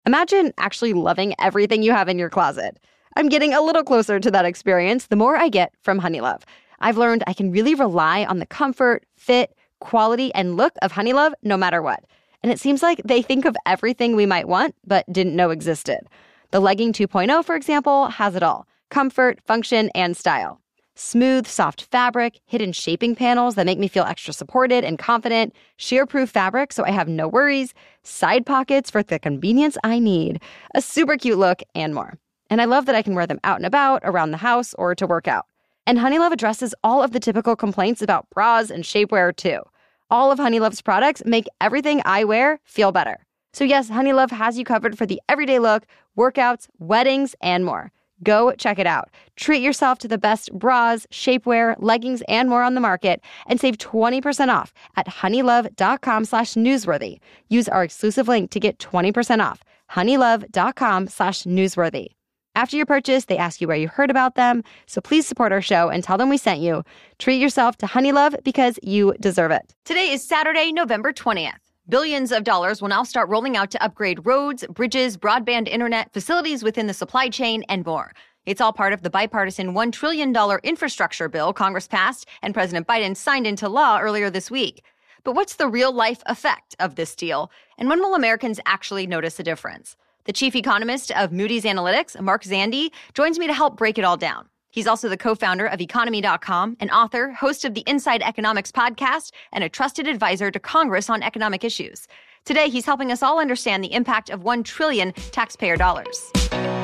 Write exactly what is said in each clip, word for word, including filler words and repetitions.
Imagine actually loving everything you have in your closet. I'm getting a little closer to that experience the more I get from Honeylove. I've learned I can really rely on the comfort, fit, quality, and look of Honeylove no matter what. And it seems like they think of everything we might want but didn't know existed. The Legging two point oh, for example, has it all: comfort, function, and style. Smooth, soft fabric, hidden shaping panels that make me feel extra supported and confident, shear-proof fabric so I have no worries, side pockets for the convenience I need, a super cute look, and more. And I love that I can wear them out and about, around the house, or to work out. And Honeylove addresses all of the typical complaints about bras and shapewear, too. All of Honeylove's products make everything I wear feel better. So yes, Honeylove has you covered for the everyday look, workouts, weddings, and more. Go check it out. Treat yourself to the best bras, shapewear, leggings, and more on the market, and save twenty percent off at honeylove.com slash newsworthy. Use our exclusive link to get twenty percent off. honeylove.com slash newsworthy. After your purchase, they ask you where you heard about them, so please support our show and tell them we sent you. Treat yourself to Honeylove because you deserve it. Today is Saturday, November twentieth. Billions of dollars will now start rolling out to upgrade roads, bridges, broadband internet, facilities within the supply chain, and more. It's all part of the bipartisan one trillion dollars infrastructure bill Congress passed and President Biden signed into law earlier this week. But what's the real-life effect of this deal? And when will Americans actually notice a difference? The chief economist of Moody's Analytics, Mark Zandi, joins me to help break it all down. He's also the co-founder of economy dot com, an author, host of the Inside Economics podcast, and a trusted advisor to Congress on economic issues. Today, he's helping us all understand the impact of one trillion dollars taxpayer dollars.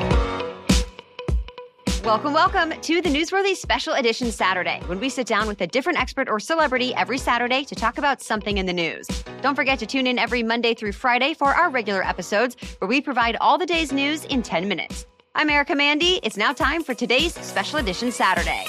Welcome, welcome to the Newsworthy Special Edition Saturday, when we sit down with a different expert or celebrity every Saturday to talk about something in the news. Don't forget to tune in every Monday through Friday for our regular episodes, where we provide all the day's news in ten minutes. I'm Erica Mandy. It's now time for today's Special Edition Saturday.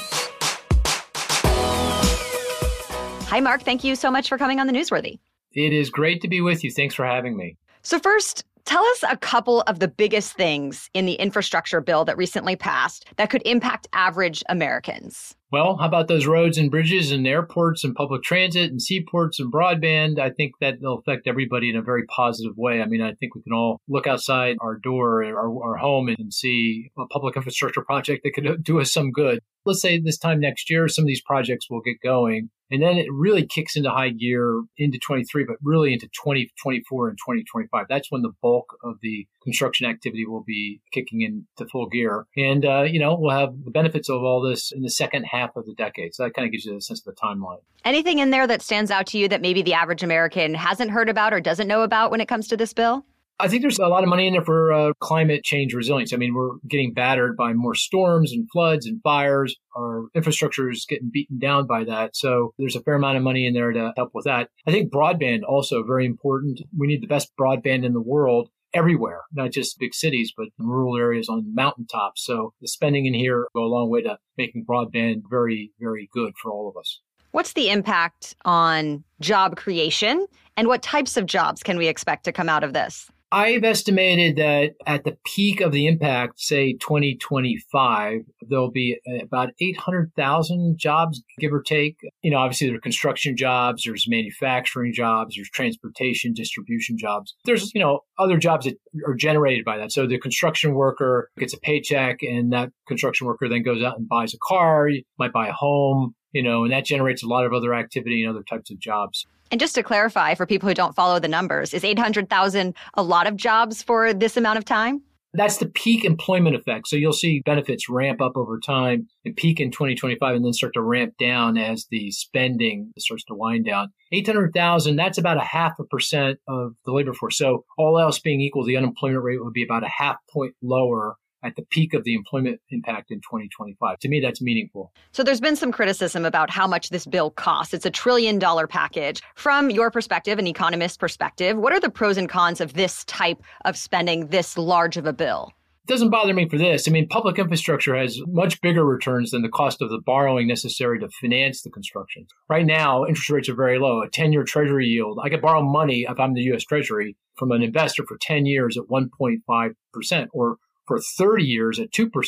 Hi, Mark. Thank you so much for coming on the Newsworthy. It is great to be with you. Thanks for having me. So first, tell us a couple of the biggest things in the infrastructure bill that recently passed that could impact average Americans. Well, how about those roads and bridges and airports and public transit and seaports and broadband? I think that they'll affect everybody in a very positive way. I mean, I think we can all look outside our door, our, our home, and see a public infrastructure project that could do us some good. Let's say this time next year, some of these projects will get going. And then it really kicks into high gear into twenty-three, but really into twenty twenty-four and twenty twenty-five. That's when the bulk of the construction activity will be kicking into full gear. And, uh, you know, we'll have the benefits of all this in the second half of the decade. So that kind of gives you a sense of the timeline. Anything in there that stands out to you that maybe the average American hasn't heard about or doesn't know about when it comes to this bill? I think there's a lot of money in there for uh, climate change resilience. I mean, we're getting battered by more storms and floods and fires. Our infrastructure is getting beaten down by that. So there's a fair amount of money in there to help with that. I think broadband also very important. We need the best broadband in the world everywhere, not just big cities, but in rural areas on mountaintops. So the spending in here go a long way to making broadband very, very good for all of us. What's the impact on job creation, and what types of jobs can we expect to come out of this? I've estimated that at the peak of the impact, say twenty twenty-five, there'll be about eight hundred thousand jobs, give or take. You know, obviously there are construction jobs, there's manufacturing jobs, there's transportation, distribution jobs. There's, you know, other jobs that are generated by that. So the construction worker gets a paycheck, and that construction worker then goes out and buys a car, might buy a home, you know, and that generates a lot of other activity and other types of jobs. And just to clarify, for people who don't follow the numbers, is eight hundred thousand a lot of jobs for this amount of time? That's the peak employment effect. So you'll see benefits ramp up over time and peak in twenty twenty-five and then start to ramp down as the spending starts to wind down. eight hundred thousand, that's about a half a percent of the labor force. So all else being equal, the unemployment rate would be about a half point lower at the peak of the employment impact in twenty twenty-five. To me, that's meaningful. So there's been some criticism about how much this bill costs. It's a trillion dollar package. From your perspective, an economist's perspective, what are the pros and cons of this type of spending this large of a bill? It doesn't bother me for this. I mean, public infrastructure has much bigger returns than the cost of the borrowing necessary to finance the construction. Right now, interest rates are very low. A ten-year Treasury yield, I could borrow money if I'm the U S Treasury from an investor for ten years at one point five percent, or for thirty years at two percent.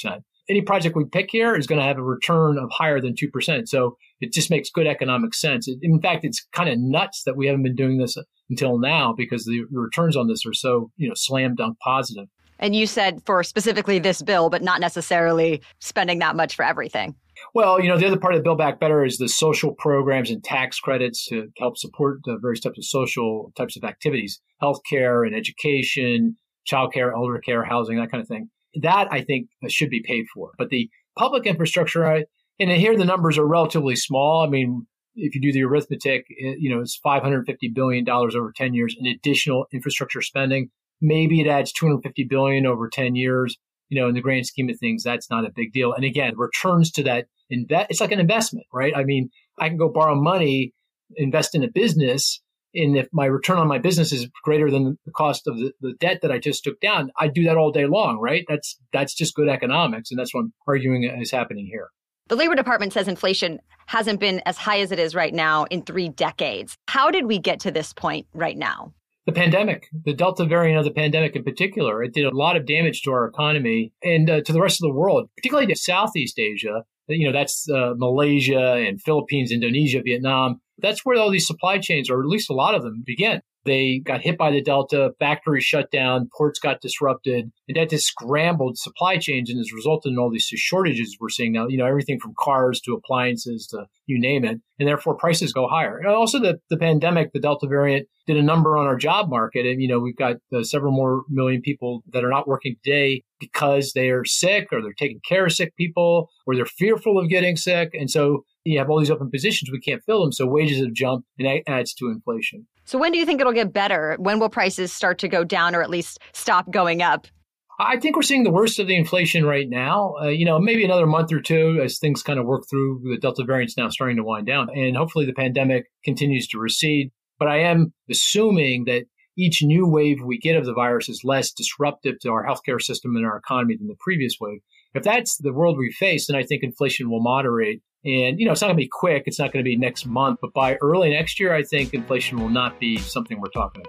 any project we pick here is going to have a return of higher than two percent. So it just makes good economic sense. It, in fact, it's kind of nuts that we haven't been doing this until now because the, the returns on this are so, you know, slam dunk positive. And you said for specifically this bill, but not necessarily spending that much for everything. Well, you know, the other part of Build Back Better is the social programs and tax credits to help support the various types of social types of activities, healthcare and education, childcare, elder care, housing, that kind of thing. That, I think, should be paid for. But the public infrastructure, I, and here the numbers are relatively small. I mean, if you do the arithmetic, it, you know, it's five hundred fifty billion dollars over ten years in additional infrastructure spending. Maybe it adds two hundred fifty billion dollars over ten years. You know, in the grand scheme of things, that's not a big deal. And again, returns to that, inve- it's like an investment, right? I mean, I can go borrow money, invest in a business, and if my return on my business is greater than the cost of the, the debt that I just took down, I do that all day long, right? That's that's just good economics, and that's what I'm arguing is happening here. The Labor Department says inflation hasn't been as high as it is right now in three decades. How did we get to this point right now? The pandemic, the Delta variant of the pandemic in particular, it did a lot of damage to our economy and uh, to the rest of the world, particularly to Southeast Asia. You know, that's uh, Malaysia and Philippines, Indonesia, Vietnam. That's where all these supply chains, or at least a lot of them, begin. They got hit by the Delta, factories shut down, ports got disrupted, and that just scrambled supply chains and has resulted in all these shortages we're seeing now, you know, everything from cars to appliances to you name it, and therefore prices go higher. And also the, the pandemic, the Delta variant, did a number on our job market. And, you know, we've got uh, several more million people that are not working today because they are sick or they're taking care of sick people or they're fearful of getting sick. And so you have all these open positions, we can't fill them. So wages have jumped and that adds to inflation. So when do you think it'll get better? When will prices start to go down or at least stop going up? I think we're seeing the worst of the inflation right now. Uh, you know, maybe another month or two as things kind of work through. The Delta variant's now starting to wind down, and hopefully the pandemic continues to recede. But I am assuming that each new wave we get of the virus is less disruptive to our healthcare system and our economy than the previous wave. If that's the world we face, then I think inflation will moderate. And, you know, it's not going to be quick. It's not going to be next month. But by early next year, I think inflation will not be something we're talking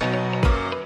about.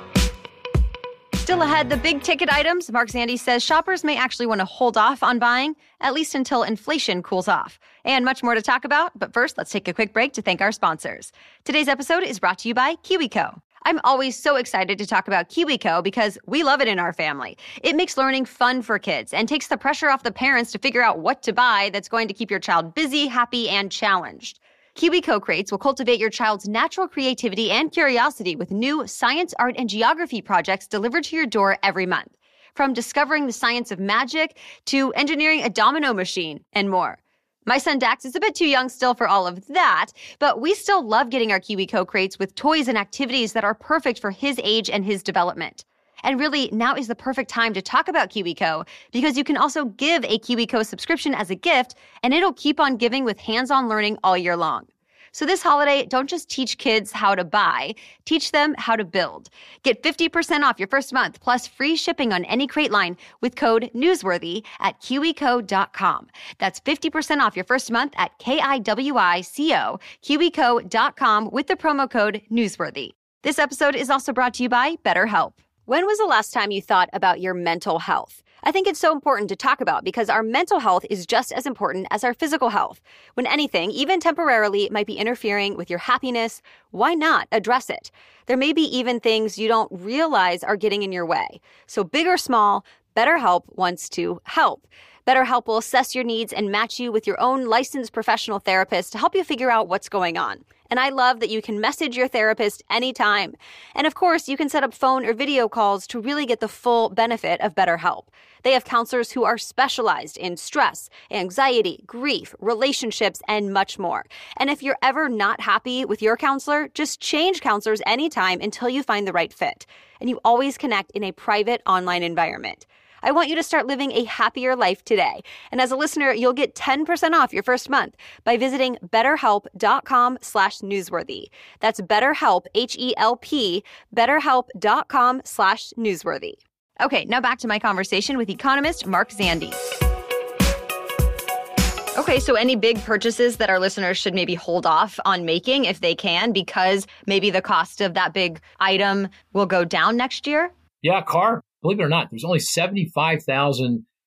Still ahead, the big ticket items. Mark Zandi says shoppers may actually want to hold off on buying, at least until inflation cools off. And much more to talk about. But first, let's take a quick break to thank our sponsors. Today's episode is brought to you by KiwiCo. I'm always so excited to talk about KiwiCo because we love it in our family. It makes learning fun for kids and takes the pressure off the parents to figure out what to buy that's going to keep your child busy, happy, and challenged. KiwiCo crates will cultivate your child's natural creativity and curiosity with new science, art, and geography projects delivered to your door every month. From discovering the science of magic to engineering a domino machine and more. My son Dax is a bit too young still for all of that, but we still love getting our KiwiCo crates with toys and activities that are perfect for his age and his development. And really, now is the perfect time to talk about KiwiCo because you can also give a KiwiCo subscription as a gift, and it'll keep on giving with hands-on learning all year long. So this holiday, don't just teach kids how to buy, teach them how to build. Get fifty percent off your first month plus free shipping on any crate line with code newsworthy at kiwico dot com. That's fifty percent off your first month at K I W I C O, kiwico dot com with the promo code newsworthy. This episode is also brought to you by BetterHelp. When was the last time you thought about your mental health? I think it's so important to talk about because our mental health is just as important as our physical health. When anything, even temporarily, might be interfering with your happiness, why not address it? There may be even things you don't realize are getting in your way. So big or small, BetterHelp wants to help. BetterHelp will assess your needs and match you with your own licensed professional therapist to help you figure out what's going on. And I love that you can message your therapist anytime. And of course, you can set up phone or video calls to really get the full benefit of BetterHelp. They have counselors who are specialized in stress, anxiety, grief, relationships, and much more. And if you're ever not happy with your counselor, just change counselors anytime until you find the right fit. And you always connect in a private online environment. I want you to start living a happier life today. And as a listener, you'll get ten percent off your first month by visiting betterhelp.com slash newsworthy. That's BetterHelp, H E L P, betterhelp.com slash newsworthy. Okay, now back to my conversation with economist Mark Zandi. Okay, so any big purchases that our listeners should maybe hold off on making if they can, because maybe the cost of that big item will go down next year? Yeah, car. Believe it or not, there's only seventy-five thousand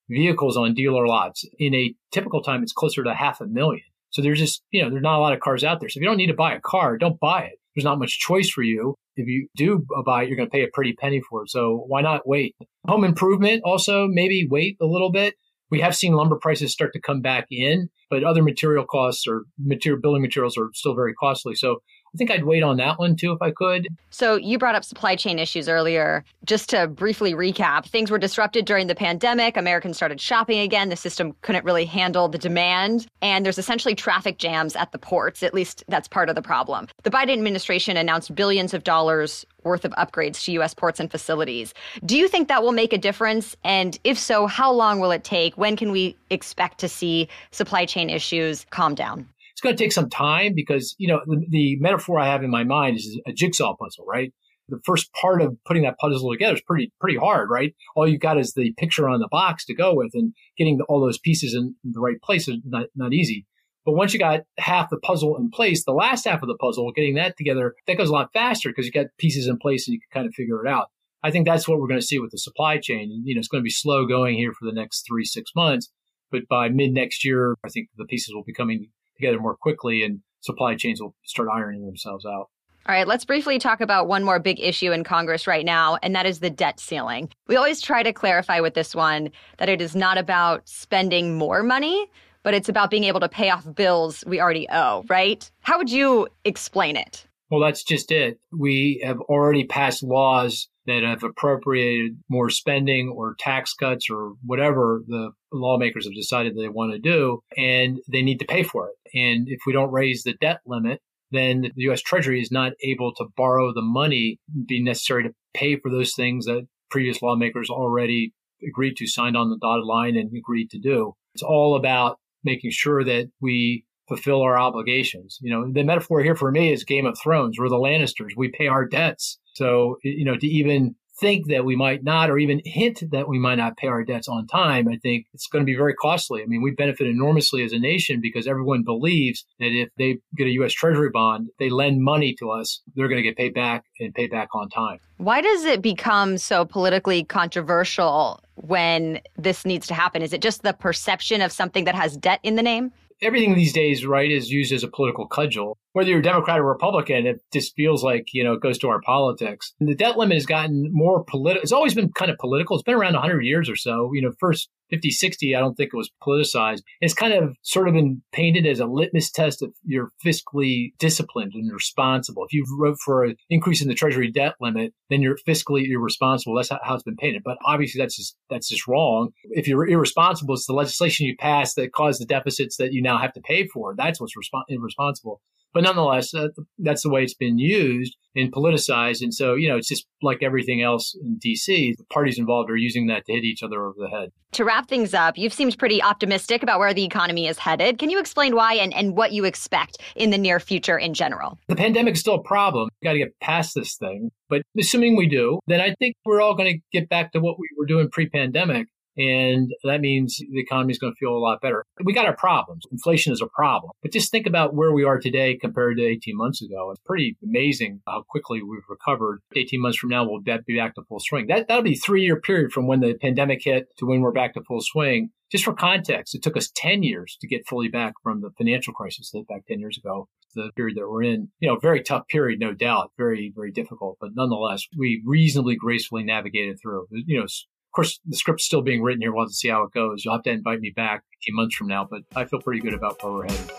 vehicles on dealer lots. In a typical time, it's closer to half a million. So there's just, you know, there's not a lot of cars out there. So if you don't need to buy a car, don't buy it. There's not much choice for you. If you do buy it, you're going to pay a pretty penny for it. So why not wait? Home improvement also, maybe wait a little bit. We have seen lumber prices start to come back in, but other material costs or material building materials are still very costly. So I think I'd wait on that one too if I could. So you brought up supply chain issues earlier. Just to briefly recap, things were disrupted during the pandemic. Americans started shopping again. The system couldn't really handle the demand. And there's essentially traffic jams at the ports. At least that's part of the problem. The Biden administration announced billions of dollars worth of upgrades to U S ports and facilities. Do you think that will make a difference? And if so, how long will it take? When can we expect to see supply chain issues calm down? It's going to take some time because, you know, the, the metaphor I have in my mind is a jigsaw puzzle, right? The first part of putting that puzzle together is pretty, pretty hard, right? All you got is the picture on the box to go with, and getting the, all those pieces in the right place is not, not easy. But once you got half the puzzle in place, the last half of the puzzle, getting that together, that goes a lot faster because you got pieces in place and you can kind of figure it out. I think that's what we're going to see with the supply chain. And, you know, it's going to be slow going here for the next three, six months. But by mid next year, I think the pieces will be coming together more quickly and supply chains will start ironing themselves out. All right, let's briefly talk about one more big issue in Congress right now, and that is the debt ceiling. We always try to clarify with this one that it is not about spending more money, but it's about being able to pay off bills we already owe, right? How would you explain it? Well, that's just it. We have already passed laws that have appropriated more spending or tax cuts or whatever the lawmakers have decided they want to do, and they need to pay for it. And if we don't raise the debt limit, then the U S Treasury is not able to borrow the money be necessary to pay for those things that previous lawmakers already agreed to, signed on the dotted line and agreed to do. It's all about making sure that we fulfill our obligations. You know, the metaphor here for me is Game of Thrones. We're the Lannisters. We pay our debts. So, you know, to even think that we might not, or even hint that we might not pay our debts on time, I think it's going to be very costly. I mean, we benefit enormously as a nation because everyone believes that if they get a U S Treasury bond, they lend money to us, they're going to get paid back and paid back on time. Why does it become so politically controversial when this needs to happen? Is it just the perception of something that has debt in the name? Everything these days, right, is used as a political cudgel. Whether you're Democrat or Republican, it just feels like, you know, it goes to our politics. And the debt limit has gotten more political. It's always been kind of political. It's been around one hundred years or so. You know, first fifty, sixty, I don't think it was politicized. It's kind of sort of been painted as a litmus test if you're fiscally disciplined and responsible. If you vote for an increase in the Treasury debt limit, then you're fiscally irresponsible. That's how it's been painted. But obviously, that's just that's just wrong. If you're irresponsible, it's the legislation you pass that caused the deficits that you now have to pay for. That's what's resp- irresponsible. But nonetheless, uh, that's the way it's been used and politicized. And so, you know, it's just like everything else in D C. The parties involved are using that to hit each other over the head. To wrap things up, you've seemed pretty optimistic about where the economy is headed. Can you explain why and, and what you expect in the near future in general? The pandemic is still a problem. We've got to get past this thing. But assuming we do, then I think we're all going to get back to what we were doing pre-pandemic. And that means the economy is going to feel a lot better. We got our problems. Inflation is a problem. But just think about where we are today compared to eighteen months ago. It's pretty amazing how quickly we've recovered. eighteen months from now, we'll be back to full swing. That, that'll be a three-year period from when the pandemic hit to when we're back to full swing. Just for context, it took us ten years to get fully back from the financial crisis that back ten years ago, the period that we're in. You know, very tough period, no doubt. Very, very difficult. But nonetheless, we reasonably gracefully navigated through. You know, of course, the script's still being written here. We'll have to see how it goes. You'll have to invite me back eighteen months from now, but I feel pretty good about where we're headed.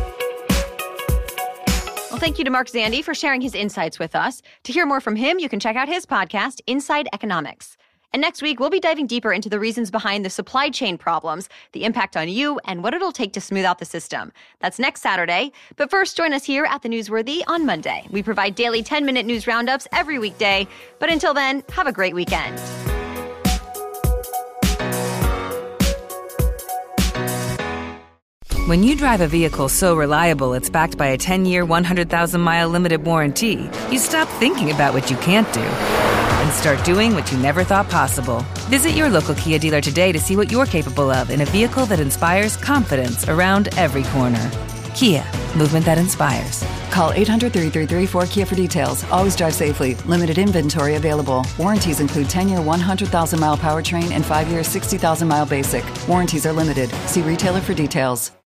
Well, thank you to Mark Zandi for sharing his insights with us. To hear more from him, you can check out his podcast, Inside Economics. And next week, we'll be diving deeper into the reasons behind the supply chain problems, the impact on you, and what it'll take to smooth out the system. That's next Saturday. But first, join us here at The Newsworthy on Monday. We provide daily ten-minute news roundups every weekday. But until then, have a great weekend. When you drive a vehicle so reliable it's backed by a ten-year, one hundred thousand mile limited warranty, you stop thinking about what you can't do and start doing what you never thought possible. Visit your local Kia dealer today to see what you're capable of in a vehicle that inspires confidence around every corner. Kia, movement that inspires. Call eight hundred, three three three, four K I A for details. Always drive safely. Limited inventory available. Warranties include ten-year, one hundred thousand mile powertrain and five-year, sixty thousand mile basic. Warranties are limited. See retailer for details.